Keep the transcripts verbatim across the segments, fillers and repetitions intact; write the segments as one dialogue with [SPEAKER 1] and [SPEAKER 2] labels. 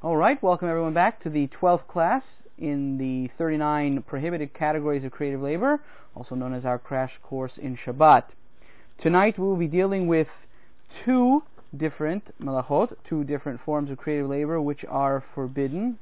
[SPEAKER 1] Alright, welcome everyone back to the twelfth class in the thirty-nine prohibited categories of creative labor, also known as our crash course in Shabbat. Tonight we will be dealing with two different malachot, two different forms of creative labor which are forbidden.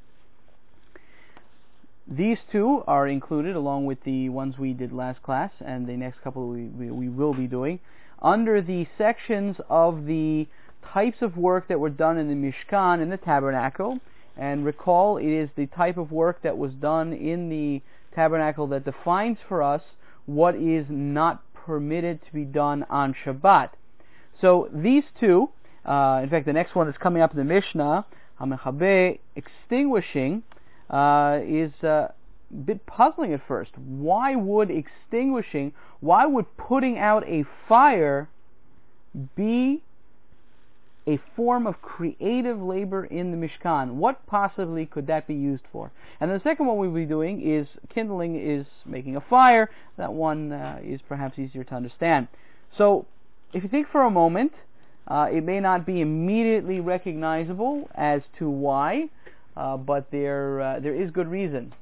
[SPEAKER 1] These two are included along with the ones we did last class and the next couple we, we, we will be doing under the sections of the types of work that were done in the Mishkan, in the tabernacle. And recall, it is the type of work that was done in the tabernacle that defines for us what is not permitted to be done on Shabbat. So these two, uh, in fact the next one that's coming up in the Mishnah, HaMechabe, extinguishing, uh, is uh, a bit puzzling at first. Why would extinguishing, why would putting out a fire be a form of creative labor in the Mishkan? What possibly could that be used for? And the second one we'll be doing is kindling, is making a fire. That one uh, is perhaps easier to understand. So, if you think for a moment, uh, it may not be immediately recognizable as to why, uh, but there uh, there is good reason.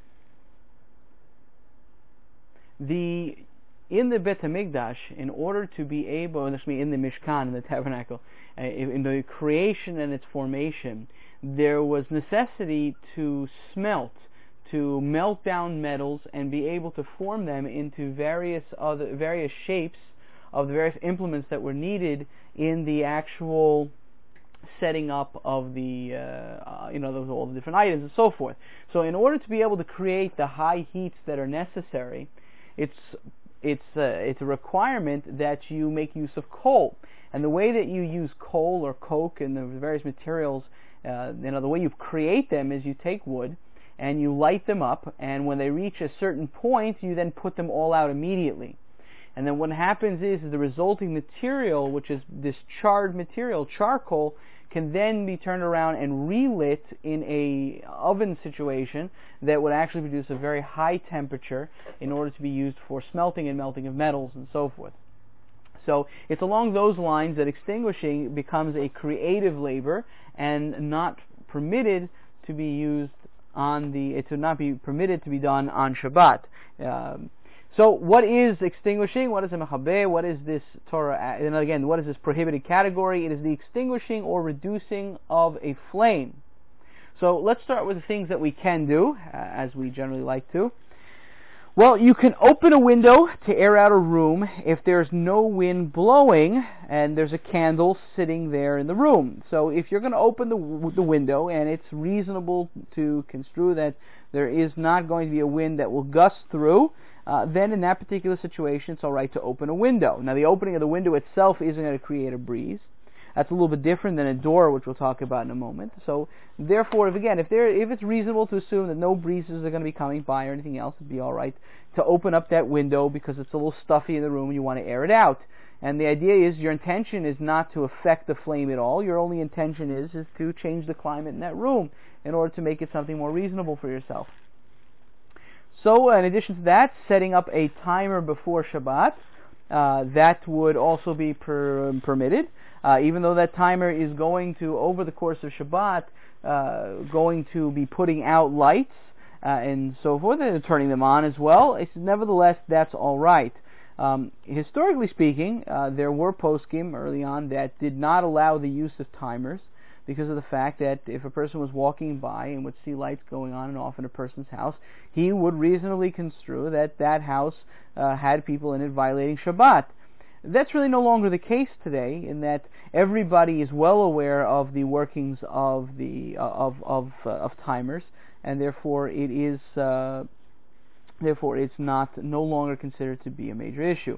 [SPEAKER 1] The In the Bet HaMikdash, in order to be able, in the Mishkan, in the tabernacle, uh, in the creation and its formation, there was necessity to smelt, to melt down metals and be able to form them into various other various shapes of the various implements that were needed in the actual setting up of the, uh, uh, you know, those, all the different items and so forth. So, in order to be able to create the high heats that are necessary, it's It's a, it's a requirement that you make use of coal. And the way that you use coal or coke and the various materials, uh, you know, the way you create them is you take wood and you light them up, and when they reach a certain point, you then put them all out immediately. And then what happens is, is the resulting material, which is this charred material, charcoal, can then be turned around and relit in a oven situation that would actually produce a very high temperature in order to be used for smelting and melting of metals and so forth. So it's along those lines that extinguishing becomes a creative labor and not permitted to be used on the, it would not be permitted to be done on Shabbat. Um, So, what is extinguishing? What is a mechabe? What is this Torah? And again, what is this prohibited category? It is the extinguishing or reducing of a flame. So, let's start with the things that we can do, uh, as we generally like to. Well, you can open a window to air out a room if there's no wind blowing and there's a candle sitting there in the room. So, if you're going to open the, the window and it's reasonable to construe that there is not going to be a wind that will gust through, Uh, then in that particular situation, it's all right to open a window. Now, the opening of the window itself isn't going to create a breeze. That's a little bit different than a door, which we'll talk about in a moment. So, therefore, if again, if there, if it's reasonable to assume that no breezes are going to be coming by or anything else, it'd be all right to open up that window because it's a little stuffy in the room and you want to air it out. And the idea is your intention is not to affect the flame at all. Your only intention is is to change the climate in that room in order to make it something more reasonable for yourself. So, in addition to that, setting up a timer before Shabbat, uh, that would also be per, permitted, uh, even though that timer is going to, over the course of Shabbat, uh, going to be putting out lights uh, and so forth, and turning them on as well. It's, nevertheless, that's all right. Um, historically speaking, uh, there were poskim early on that did not allow the use of timers, because of the fact that if a person was walking by and would see lights going on and off in a person's house, he would reasonably construe that that house uh, had people in it violating Shabbat. That's really no longer the case today, in that everybody is well aware of the workings of the uh, of of uh, of timers, and therefore it is uh, therefore it's not no longer considered to be a major issue.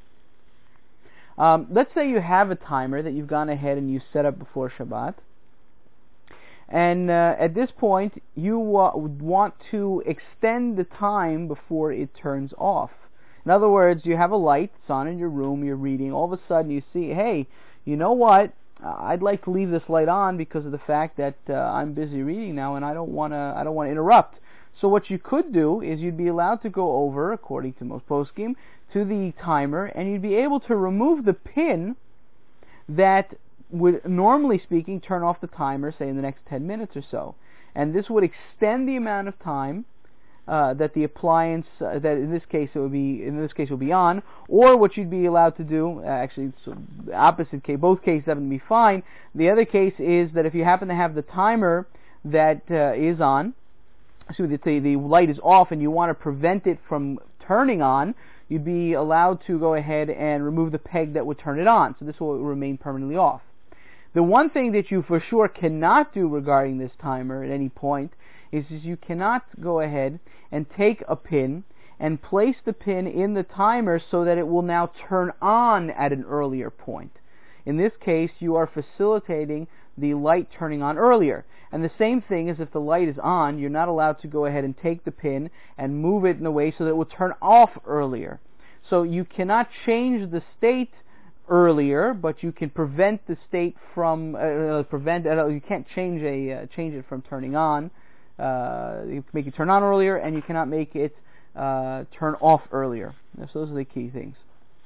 [SPEAKER 1] Um, let's say you have a timer that you've gone ahead and you set up before Shabbat. And uh, at this point, you uh, want to extend the time before it turns off. In other words, you have a light, it's on in your room, you're reading, all of a sudden you see, hey, you know what, uh, I'd like to leave this light on because of the fact that uh, I'm busy reading now and I don't want to I don't want to interrupt. So what you could do is you'd be allowed to go over, according to most poskim, to the timer, and you'd be able to remove the pin that would, normally speaking, turn off the timer, say in the next ten minutes or so. And this would extend the amount of time uh, that the appliance, uh, that in this case it would be, in this case it would be on, or what you'd be allowed to do, uh, actually so the opposite case, both cases that would be fine. The other case is that if you happen to have the timer that uh, is on, so the, the light is off and you want to prevent it from turning on, you'd be allowed to go ahead and remove the peg that would turn it on. So this will remain permanently off. The one thing that you for sure cannot do regarding this timer at any point is, is you cannot go ahead and take a pin and place the pin in the timer so that it will now turn on at an earlier point. In this case, you are facilitating the light turning on earlier. And the same thing is if the light is on, you're not allowed to go ahead and take the pin and move it in a way so that it will turn off earlier. So you cannot change the state earlier, but you can prevent the state from uh, prevent. Uh, you can't change a uh, change it from turning on. Uh, you can make it turn on earlier, and you cannot make it uh, turn off earlier. So those are the key things.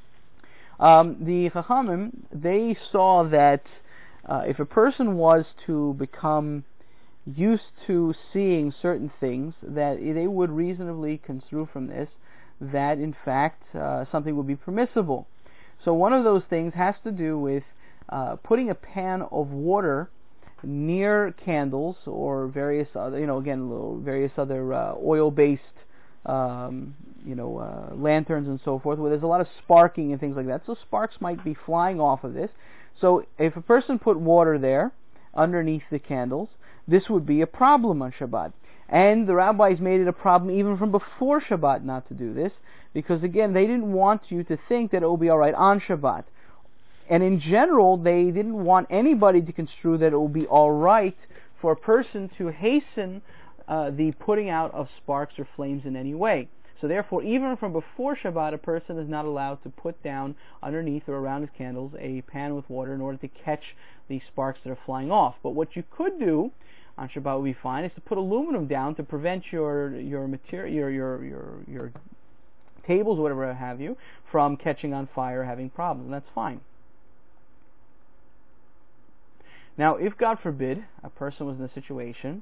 [SPEAKER 1] Um, the Chachamim, they saw that uh, if a person was to become used to seeing certain things, that they would reasonably construe from this that in fact uh, something would be permissible. So one of those things has to do with uh, putting a pan of water near candles or various other, you know, again, little, various other uh, oil-based, um, you know, uh, lanterns and so forth, where there's a lot of sparking and things like that. So sparks might be flying off of this. So if a person put water there underneath the candles, this would be a problem on Shabbat. And the rabbis made it a problem even from before Shabbat not to do this, because again, they didn't want you to think that it will be alright on Shabbat. And in general, they didn't want anybody to construe that it will be alright for a person to hasten uh, the putting out of sparks or flames in any way. So therefore, even from before Shabbat, a person is not allowed to put down underneath or around his candles a pan with water in order to catch the sparks that are flying off. But what you could do on Shabbat would be fine is to put aluminum down to prevent your your material, your your your your tables, whatever have you, from catching on fire or having problems, and that's fine. Now, if God forbid a person was in a situation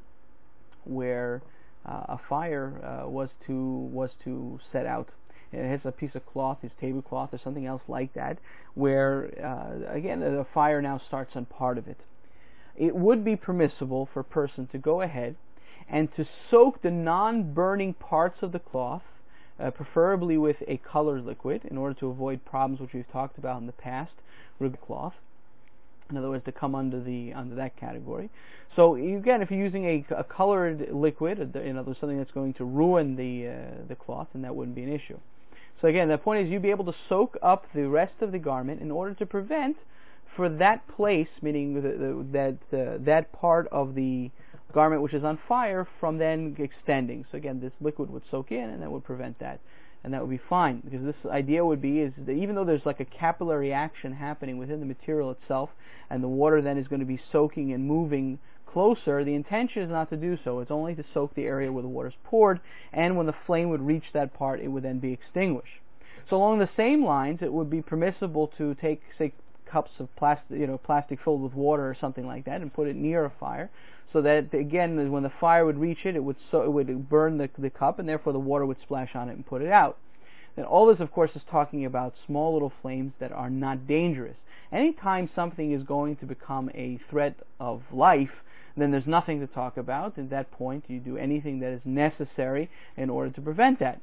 [SPEAKER 1] where uh, a fire uh, was to was to set out, it has a piece of cloth, his tablecloth or something else like that, where uh, again the fire now starts on part of it, it would be permissible for a person to go ahead and to soak the non-burning parts of the cloth, uh, preferably with a colored liquid, in order to avoid problems which we've talked about in the past with the cloth. In other words, to come under the under that category. So again, if you're using a, a colored liquid, in other words, something that's going to ruin the uh, the cloth, then that wouldn't be an issue. So again, the point is you'd be able to soak up the rest of the garment in order to prevent for that place, meaning the, the, that uh, that part of the garment which is on fire, from then extending. So again, this liquid would soak in, and that would prevent that, and that would be fine. Because this idea would be is that even though there's like a capillary action happening within the material itself, and the water then is going to be soaking and moving closer, the intention is not to do so. It's only to soak the area where the water is poured, and when the flame would reach that part, it would then be extinguished. So along the same lines, it would be permissible to take, say, cups of plastic, you know, plastic filled with water or something like that, and put it near a fire, so that again, when the fire would reach it, it would so it would burn the the cup, and therefore the water would splash on it and put it out. And all this, of course, is talking about small little flames that are not dangerous. Anytime something is going to become a threat of life, then there's nothing to talk about. At that point, you do anything that is necessary in order to prevent that.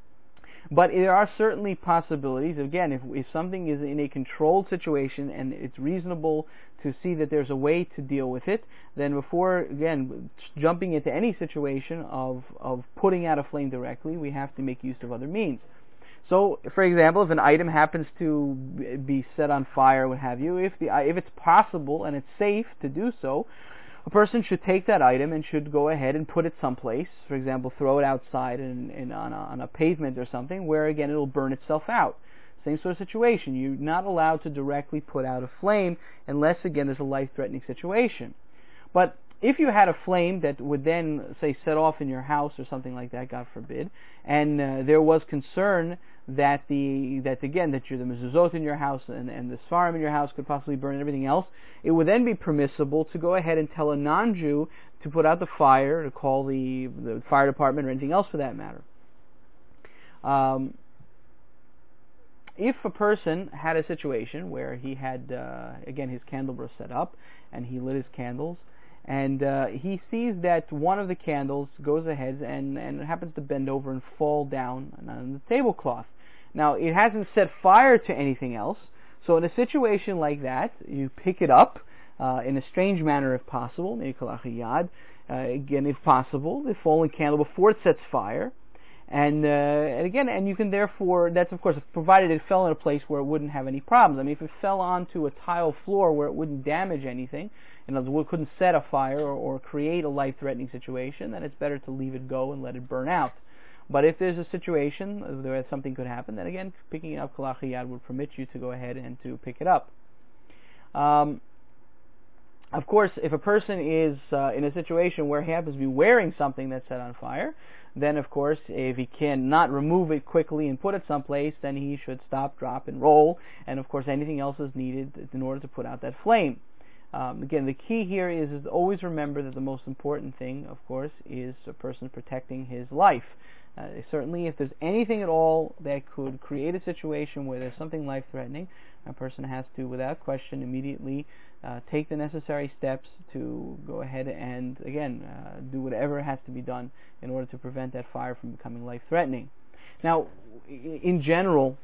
[SPEAKER 1] But there are certainly possibilities. Again, if, if something is in a controlled situation and it's reasonable to see that there's a way to deal with it, then before, again, jumping into any situation of, of putting out a flame directly, we have to make use of other means. So, for example, if an item happens to be set on fire, what have you, if the if it's possible and it's safe to do so, a person should take that item and should go ahead and put it someplace. For example, throw it outside in, in, on, a, on a pavement or something, where again it will burn itself out. Same sort of situation. You're not allowed to directly put out a flame unless, again, there's a life-threatening situation. But if you had a flame that would then, say, set off in your house or something like that, God forbid, and uh, there was concern that the that again that you the mezuzot in your house and, and the svarim in your house could possibly burn and everything else, it would then be permissible to go ahead and tell a non-Jew to put out the fire, to call the the fire department or anything else for that matter. Um, if a person had a situation where he had uh, again his candle was set up and he lit his candles, and uh, he sees that one of the candles goes ahead and, and happens to bend over and fall down on the tablecloth. Now, it hasn't set fire to anything else, so in a situation like that, you pick it up uh, in a strange manner if possible, maybe kolach yad, uh, again if possible, the fallen candle before it sets fire, and, uh, and again, and you can therefore, that's of course, provided it fell in a place where it wouldn't have any problems. I mean, if it fell onto a tile floor where it wouldn't damage anything, in other words, couldn't set a fire or, or create a life-threatening situation, then it's better to leave it go and let it burn out. But if there's a situation where something could happen, then again, picking it up kolach yad would permit you to go ahead and to pick it up. Um, of course, if a person is uh, in a situation where he happens to be wearing something that's set on fire, then of course, if he cannot remove it quickly and put it someplace, then he should stop, drop, and roll, and of course anything else is needed in order to put out that flame. Um, again, the key here is, is always remember that the most important thing, of course, is a person protecting his life. Uh, certainly, if there's anything at all that could create a situation where there's something life-threatening, a person has to, without question, immediately uh, take the necessary steps to go ahead and, again, uh, do whatever has to be done in order to prevent that fire from becoming life-threatening. Now, in general,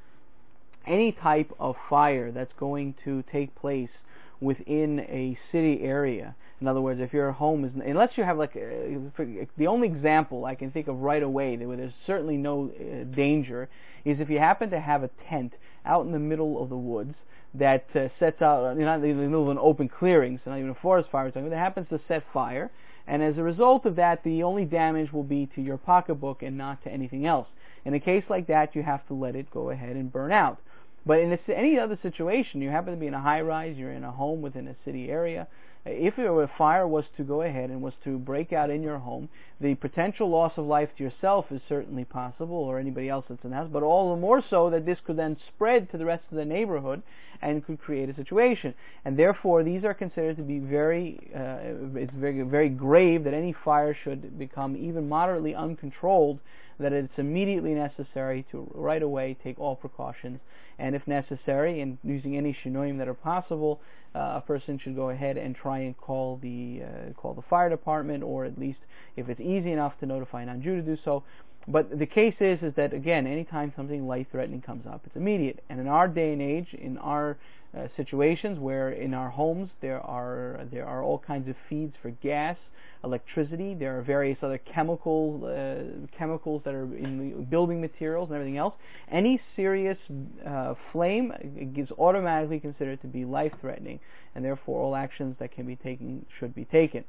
[SPEAKER 1] any type of fire that's going to take place within a city area, in other words, if your home is, unless you have like, uh, the only example I can think of right away where there's certainly no uh, danger, is if you happen to have a tent out in the middle of the woods that uh, sets out, you know, not in the middle of an open clearing, so not even a forest fire, that happens to set fire, and as a result of that, the only damage will be to your pocketbook and not to anything else. In a case like that, you have to let it go ahead and burn out. But in any other situation, you happen to be in a high-rise, you're in a home within a city area, if a fire was to go ahead and was to break out in your home, the potential loss of life to yourself is certainly possible, or anybody else that's in the house, but all the more so that this could then spread to the rest of the neighborhood and could create a situation. And therefore, these are considered to be very, uh, it's very, very grave that any fire should become even moderately uncontrolled, that it's immediately necessary to right away take all precautions, and if necessary, and using any shinoim that are possible, uh, a person should go ahead and try and call the uh, call the fire department, or at least if it's easy enough to notify a non-Jew to do so. But the case is is that again, anytime something life-threatening comes up, it's immediate. And in our day and age, in our uh, situations where in our homes there are there are all kinds of feeds for gas, electricity, there are various other chemical uh, chemicals that are in the building materials and everything else. Any serious uh, flame is automatically considered to be life-threatening, and therefore all actions that can be taken should be taken.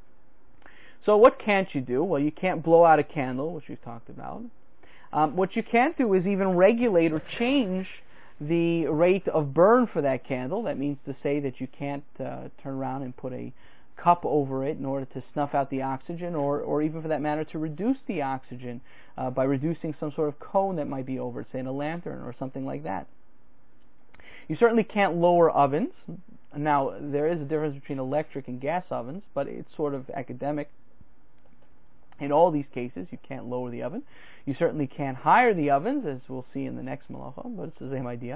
[SPEAKER 1] So what can't you do? Well, you can't blow out a candle, which we've talked about. Um, what you can't do is even regulate or change the rate of burn for that candle. That means to say that you can't uh, turn around and put a cup over it in order to snuff out the oxygen, or, or even for that matter to reduce the oxygen uh, by reducing some sort of cone that might be over it, say in a lantern or something like that. You certainly can't lower ovens. Now, there is a difference between electric and gas ovens, but it's sort of academic. In all these cases, you can't lower the oven. You certainly can't higher the ovens, as we'll see in the next malacha, but it's the same idea.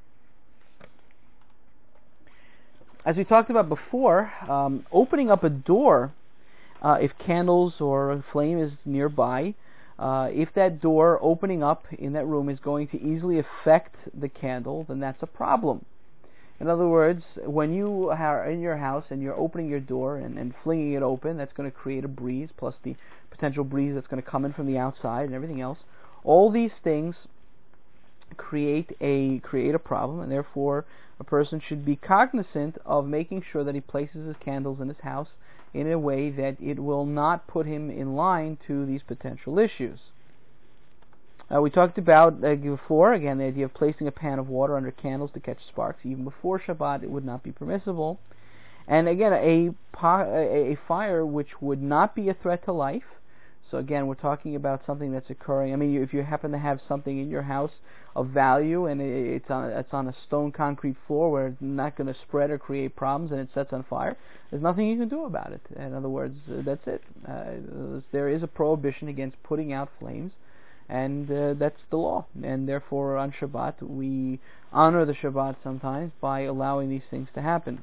[SPEAKER 1] As we talked about before, um, opening up a door, uh, if candles or a flame is nearby, uh, if that door opening up in that room is going to easily affect the candle, then that's a problem. In other words, when you are in your house and you're opening your door and, and flinging it open, that's going to create a breeze, plus the potential breeze that's going to come in from the outside and everything else. All these things create a create a problem, and therefore a person should be cognizant of making sure that he places his candles in his house in a way that it will not put him in line to these potential issues. Uh, we talked about uh, before, again, the idea of placing a pan of water under candles to catch sparks. Even before Shabbat, it would not be permissible. And again, a, a, a fire which would not be a threat to life. So again, we're talking about something that's occurring. I mean, if you happen to have something in your house of value and it's on it's on a stone concrete floor where it's not going to spread or create problems, and it sets on fire, there's nothing you can do about it. In other words, uh, that's it. Uh, there is a prohibition against putting out flames, and uh, that's the law. And therefore, on Shabbat, we honor the Shabbat sometimes by allowing these things to happen.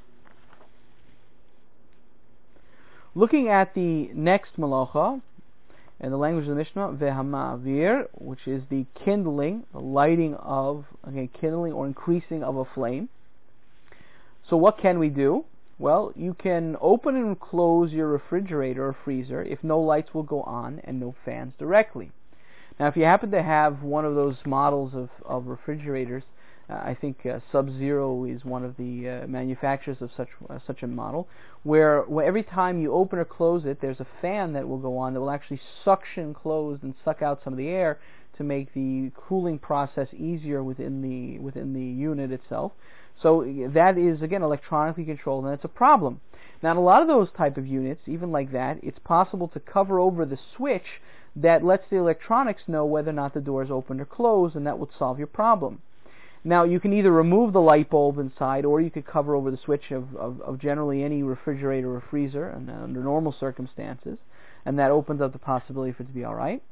[SPEAKER 1] Looking at the next malacha, in the language of the Mishnah, vehamavir, which is the kindling, the lighting of, again, kindling or increasing of a flame. So what can we do? Well, you can open and close your refrigerator or freezer if no lights will go on and no fans directly. Now, if you happen to have one of those models of, of refrigerators, Uh, I think uh, Sub-Zero is one of the uh, manufacturers of such uh, such a model, where, where every time you open or close it, there's a fan that will go on that will actually suction closed and suck out some of the air to make the cooling process easier within the within the unit itself. So that is, again, electronically controlled, and it's a problem. Now, in a lot of those type of units, even like that, it's possible to cover over the switch that lets the electronics know whether or not the door is open or closed, and that would solve your problem. Now, you can either remove the light bulb inside, or you could cover over the switch of, of, of generally any refrigerator or freezer and, uh, under normal circumstances, and that opens up the possibility for it to be all right.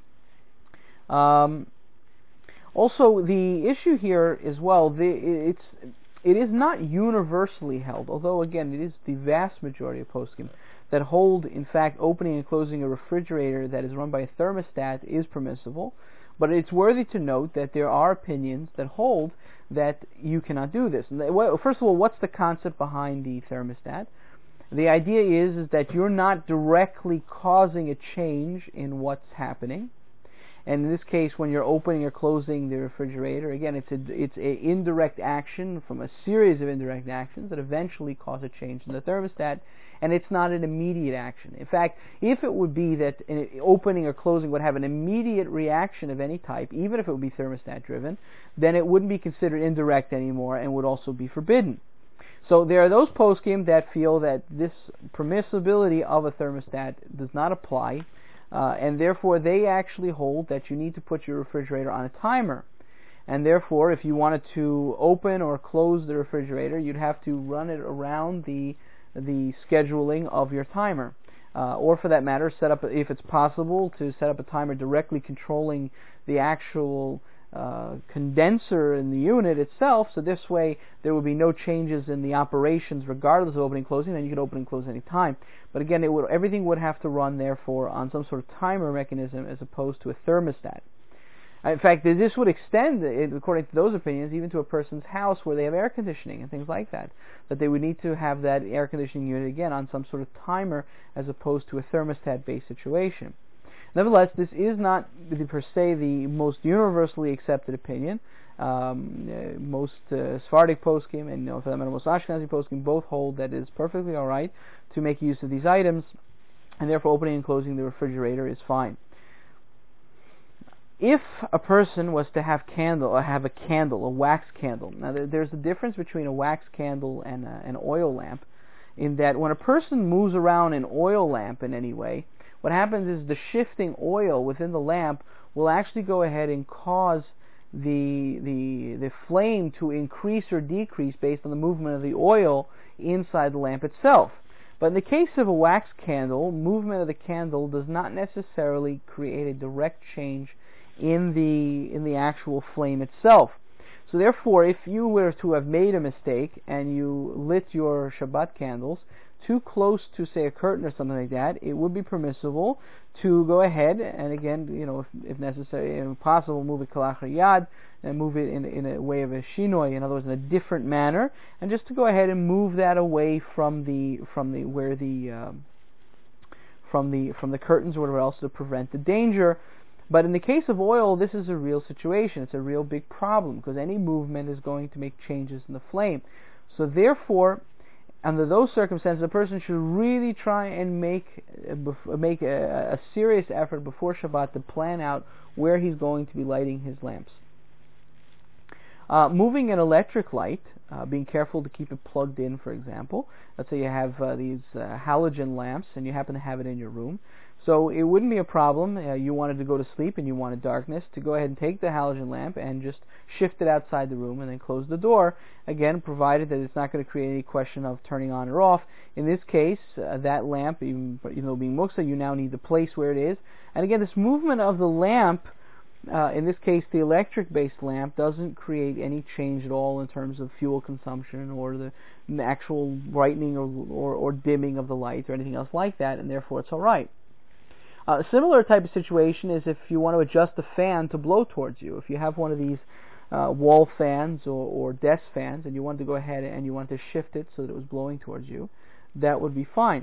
[SPEAKER 1] Um, also, the issue here as well, the, it's it is not universally held, although again it is the vast majority of poskim that hold, in fact, opening and closing a refrigerator that is run by a thermostat is permissible. But it's worthy to note that there are opinions that hold that you cannot do this. First of all, what's the concept behind the thermostat? The idea is, is that you're not directly causing a change in what's happening. And in this case, when you're opening or closing the refrigerator, again, it's a, it's a indirect action from a series of indirect actions that eventually cause a change in the thermostat, and it's not an immediate action. In fact, if it would be that opening or closing would have an immediate reaction of any type, even if it would be thermostat driven, then it wouldn't be considered indirect anymore and would also be forbidden. So there are those poskim that feel that this permissibility of a thermostat does not apply, uh, and therefore they actually hold that you need to put your refrigerator on a timer. And therefore, if you wanted to open or close the refrigerator, you'd have to run it around the the scheduling of your timer. Uh, or for that matter, set up, if it's possible, to set up a timer directly controlling the actual uh, condenser in the unit itself, so this way there will be no changes in the operations regardless of opening and closing, then you can open and close any time. But again, it would, everything would have to run, therefore, on some sort of timer mechanism as opposed to a thermostat. In fact, this would extend, according to those opinions, even to a person's house where they have air conditioning and things like that. That they would need to have that air conditioning unit, again, on some sort of timer as opposed to a thermostat-based situation. Nevertheless, this is not, per se, the most universally accepted opinion. Um, uh, most uh, Sephardic poskim and, you know, for that matter, most Ashkenazi poskim both hold that it is perfectly all right to make use of these items, and therefore opening and closing the refrigerator is fine. If a person was to have candle, or have a candle, a wax candle, now there's a difference between a wax candle and a, an oil lamp, in that when a person moves around an oil lamp in any way, what happens is the shifting oil within the lamp will actually go ahead and cause the the the flame to increase or decrease based on the movement of the oil inside the lamp itself. But in the case of a wax candle, movement of the candle does not necessarily create a direct change in the in the actual flame itself. So therefore, if you were to have made a mistake and you lit your Shabbat candles too close to, say, a curtain or something like that, it would be permissible to go ahead and, again, you know, if, if necessary and possible, move it kalach yad and move it in, in a way of a shinoi, in other words, in a different manner, and just to go ahead and move that away from the from the where the um, from the from the curtains or whatever else to prevent the danger. But in the case of oil, this is a real situation. It's a real big problem because any movement is going to make changes in the flame. So therefore, under those circumstances, a person should really try and make uh, make a, a serious effort before Shabbat to plan out where he's going to be lighting his lamps. Uh, moving an electric light, uh, being careful to keep it plugged in, for example. Let's say you have uh, these uh, halogen lamps and you happen to have it in your room. So it wouldn't be a problem. Uh, you wanted to go to sleep and you wanted darkness, to go ahead and take the halogen lamp and just shift it outside the room and then close the door. Again, provided that it's not going to create any question of turning on or off. In this case, uh, that lamp, even you know, being muksa, you now need the place where it is. And again, this movement of the lamp, uh, in this case the electric-based lamp, doesn't create any change at all in terms of fuel consumption or the actual brightening or, or, or dimming of the light or anything else like that, and therefore it's all right. Uh, a similar type of situation is if you want to adjust the fan to blow towards you. If you have one of these uh, wall fans or, or desk fans and you want to go ahead and you want to shift it so that it was blowing towards you, that would be fine.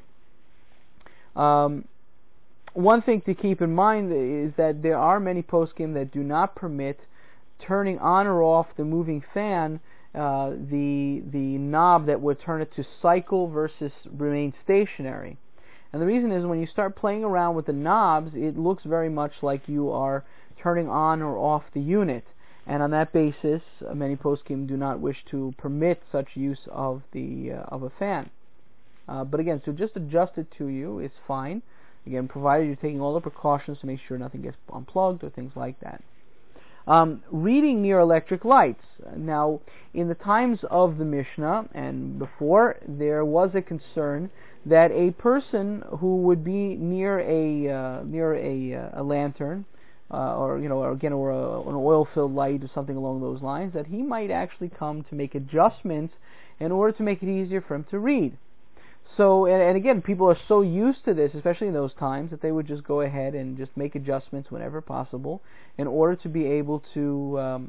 [SPEAKER 1] Um, one thing to keep in mind is that there are many poskim that do not permit turning on or off the moving fan, uh, the, the knob that would turn it to cycle versus remain stationary. And the reason is when you start playing around with the knobs, it looks very much like you are turning on or off the unit. And on that basis, uh, many poskim do not wish to permit such use of the uh, of a fan. Uh, but again, so just adjust it to you is fine. Again, provided you're taking all the precautions to make sure nothing gets unplugged or things like that. Um, reading near electric lights. Now, in the times of the Mishnah and before, there was a concern that a person who would be near a uh, near a, uh, a lantern, uh, or you know, or again, or a, an oil-filled light or something along those lines, that he might actually come to make adjustments in order to make it easier for him to read. So, and, and again, people are so used to this, especially in those times, that they would just go ahead and just make adjustments whenever possible in order to be able to, um,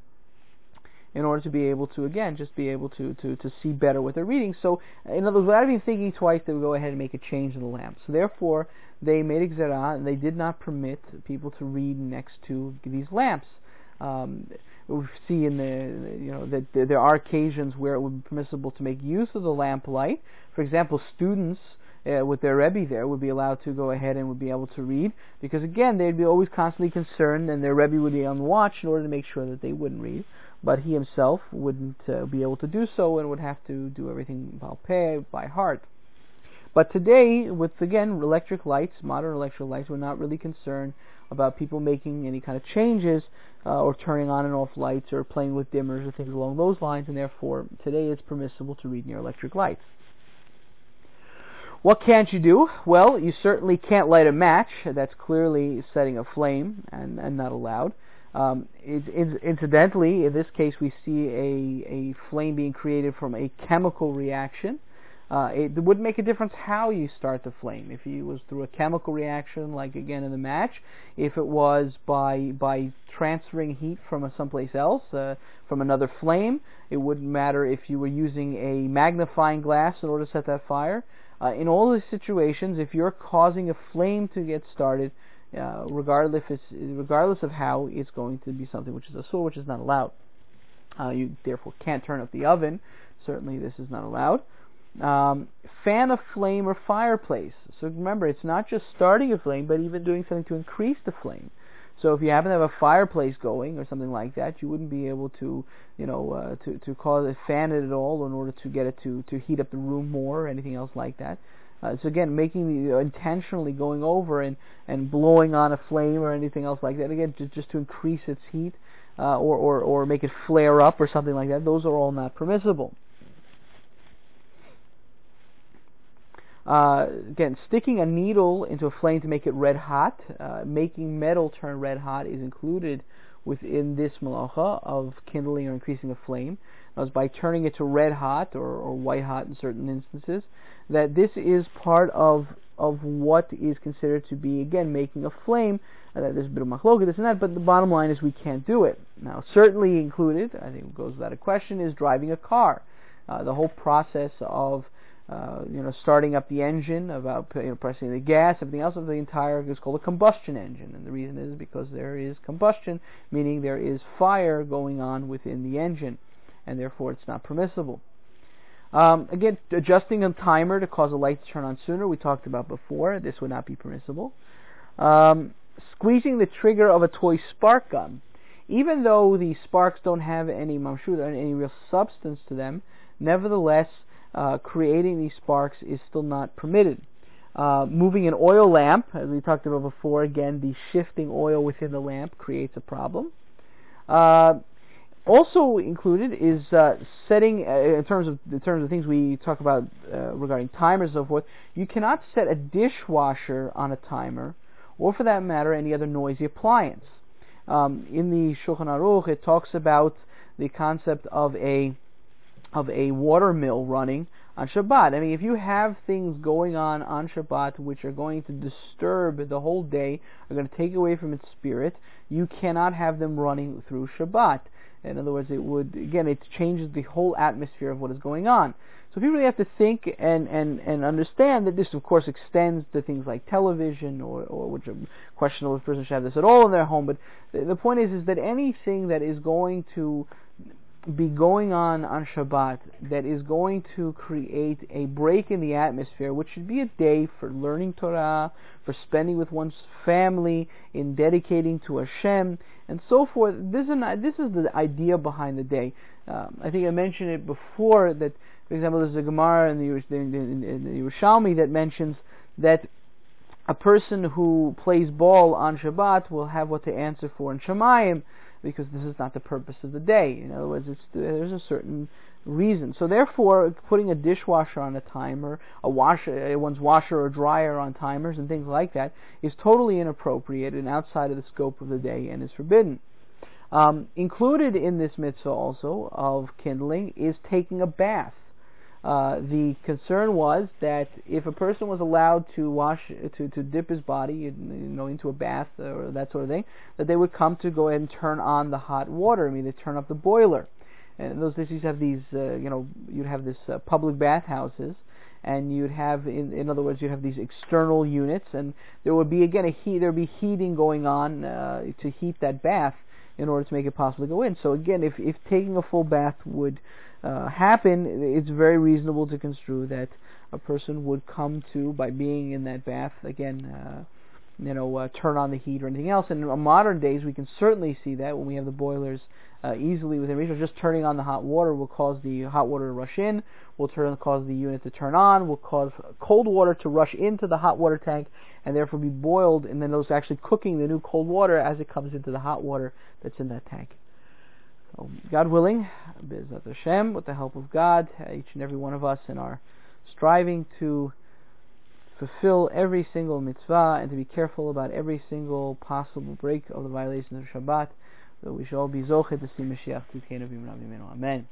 [SPEAKER 1] in order to be able to, again, just be able to, to, to see better what they're reading. So, in other words, without even thinking twice, they would go ahead and make a change in the lamp. So, therefore, they made a gzerah, and they did not permit people to read next to these lamps. Um, we see in the, you know, that there are occasions where it would be permissible to make use of the lamp light. For example, students uh, with their Rebbe there would be allowed to go ahead and would be able to read, because again, they'd be always constantly concerned, and their Rebbe would be on watch in order to make sure that they wouldn't read. But he himself wouldn't uh, be able to do so and would have to do everything balpeh, by heart. But today, with again electric lights, modern electric lights, we're not really concerned about people making any kind of changes uh, or turning on and off lights or playing with dimmers or things along those lines, and therefore today it's permissible to read near electric lights. What can't you do? Well, you certainly can't light a match. That's clearly setting a flame and, and not allowed. Um, it, it, incidentally, in this case, we see a, a flame being created from a chemical reaction. Uh, it wouldn't make a difference how you start the flame. If it was through a chemical reaction, like again in the match, if it was by by transferring heat from a someplace else, uh, from another flame, it wouldn't matter if you were using a magnifying glass in order to set that fire. Uh, in all these situations, if you're causing a flame to get started, uh, regardless if it's, regardless of how, it's going to be something which is a asur, which is not allowed. Uh, you therefore can't turn up the oven. Certainly, this is not allowed. Um, fan a flame or fireplace. So remember, it's not just starting a flame, but even doing something to increase the flame. So if you happen to have a fireplace going or something like that, you wouldn't be able to, you know, uh, to to cause it, fan it at all in order to get it to to heat up the room more or anything else like that. Uh, so again, making the, uh, intentionally going over and and blowing on a flame or anything else like that. Again, just just to increase its heat uh, or or or make it flare up or something like that. Those are all not permissible. Uh, again, sticking a needle into a flame to make it red hot, uh, making metal turn red hot is included within this malacha of kindling or increasing a flame. As by turning it to red hot or, or white hot in certain instances, that this is part of of what is considered to be, again, making a flame. Uh, there's a bit of machloket, this and that, but the bottom line is we can't do it. Now, certainly included, I think it goes without a question, is driving a car. Uh, the whole process of Uh, you know, starting up the engine, about you know, pressing the gas, everything else of the entire is called a combustion engine, and the reason is because there is combustion, meaning there is fire going on within the engine, and therefore it's not permissible. Um, again, adjusting a timer to cause a light to turn on sooner, we talked about before. This would not be permissible. Um, squeezing the trigger of a toy spark gun. even though the sparks don't have any mamshut, any real substance to them, nevertheless, uh, creating these sparks is still not permitted. Uh, moving an oil lamp, as we talked about before, again, the shifting oil within the lamp creates a problem. Uh, also included is uh, setting, uh, in terms of in terms of things we talk about uh, regarding timers and so forth. You cannot set a dishwasher on a timer, or for that matter, any other noisy appliance. Um, in the Shulchan Aruch, it talks about the concept of a of a water mill running on Shabbat. I mean, if you have things going on on Shabbat which are going to disturb the whole day, are going to take away from its spirit, you cannot have them running through Shabbat. In other words, it would, again, it changes the whole atmosphere of what is going on. So people really have to think and, and, and understand that this, of course, extends to things like television, or, or which are questionable if a person should have this at all in their home. But the, the point is, is that anything that is going to be going on on Shabbat that is going to create a break in the atmosphere, which should be a day for learning Torah, for spending with one's family, in dedicating to Hashem, and so forth. This is, an, this is the idea behind the day. Um, I think I mentioned it before that, for example, there's a Gemara in the, in, in, in the Yerushalmi that mentions that a person who plays ball on Shabbat will have what to answer for in Shemayim, because this is not the purpose of the day. In other words, it's, there's a certain reason. So therefore, putting a dishwasher on a timer, a washer, one's washer or dryer on timers and things like that is totally inappropriate and outside of the scope of the day and is forbidden. Um, included in this mitzvah also of kindling is taking a bath. Uh, the concern was that if a person was allowed to wash, to, to dip his body, you know, into a bath or that sort of thing, that they would come to go ahead and turn on the hot water. I mean, they turn up the boiler. And in those days, you'd have these, uh, you know, you'd have this uh, public bathhouses, and you'd have, in, in other words, you'd have these external units, and there would be again a heat, there'd be heating going on uh, to heat that bath in order to make it possible to go in. So again, if if taking a full bath would uh, happen, it's very reasonable to construe that a person would come to, by being in that bath, again, uh, you know, uh, turn on the heat or anything else. And in modern days, we can certainly see that when we have the boilers uh, easily within reach. Just turning on the hot water will cause the hot water to rush in, will turn cause the unit to turn on, will cause cold water to rush into the hot water tank, and therefore be boiled, and then those actually cooking the new cold water as it comes into the hot water that's in that tank. So, God willing, B'ezrat Hashem, with the help of God, each and every one of us in our striving to fulfill every single mitzvah and to be careful about every single possible break of the violation of Shabbat, that we shall all be zochet to see Mashiach Tzidkenu b'imra b'imenu. Amen.